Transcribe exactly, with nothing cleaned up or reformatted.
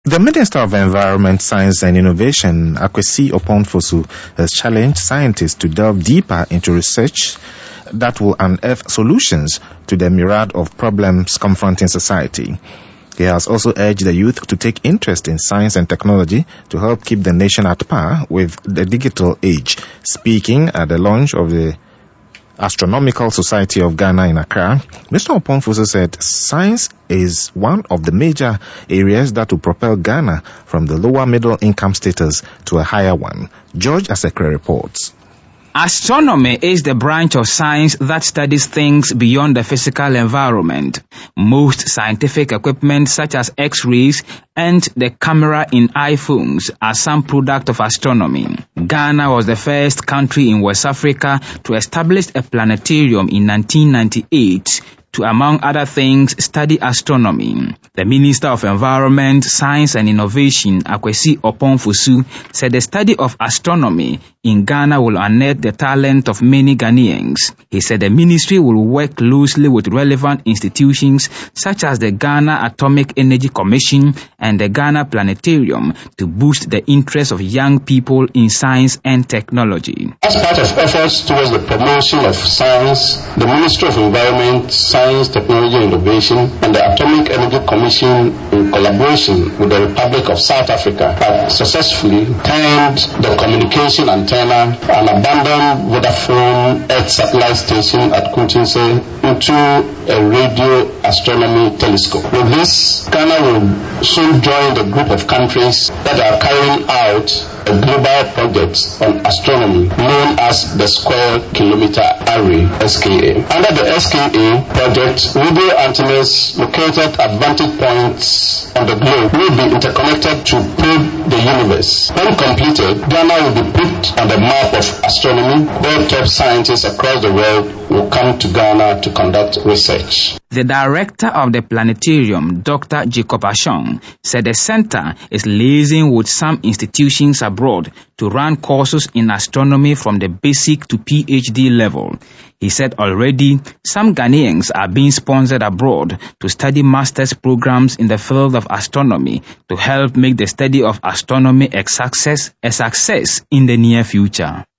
The Minister of Environment, Science and Innovation, Akwesi Oponfosu, has challenged scientists to delve deeper into research that will unearth solutions to the myriad of problems confronting society. He has also urged the youth to take interest in science and technology to help keep the nation at par with the digital age. Speaking at the launch of the Astronomical Society of Ghana in Accra, Mister Oponfosu said science is one of the major areas that will propel Ghana from the lower middle income status to a higher one. George Asekre reports. Astronomy is the branch of science that studies things beyond the physical environment. Most scientific equipment such as X-rays and the camera in iPhones are some product of astronomy. Ghana was the first country in West Africa to establish a planetarium in nineteen ninety-eight to, among other things, study astronomy. The Minister of Environment, Science and Innovation, Akwesi Oponfosu, said the study of astronomy in Ghana will unearth the talent of many Ghanaians. He said the ministry will work closely with relevant institutions such as the Ghana Atomic Energy Commission and the Ghana Planetarium to boost the interest of young people in science and technology. As part of efforts towards the promotion of science, the Ministry of Environment, Science, Technology and Innovation and the Atomic Energy Commission, in collaboration with the Republic of South Africa, have successfully turned the communication antenna, an abandoned Vodafone Earth satellite station at Kuntinse, into a radio astronomy telescope. With this, Ghana will soon join the group of countries that are carrying out a global project on astronomy known as the Square Kilometer Array, S K A. Under the S K A project, radio antennas located at vantage points on the globe will be interconnected to probe the universe. When completed, Ghana will be put on the map of astronomy, where top scientists across the world will come to Ghana to conduct research. The director of the planetarium, Doctor Jacob Ashong, said the center is liaising with some institutions abroad to run courses in astronomy from the basic to P H D level. He said already some Ghanaians are being sponsored abroad to study master's programs in the field of astronomy to help make the study of astronomy a success, a success in the near future.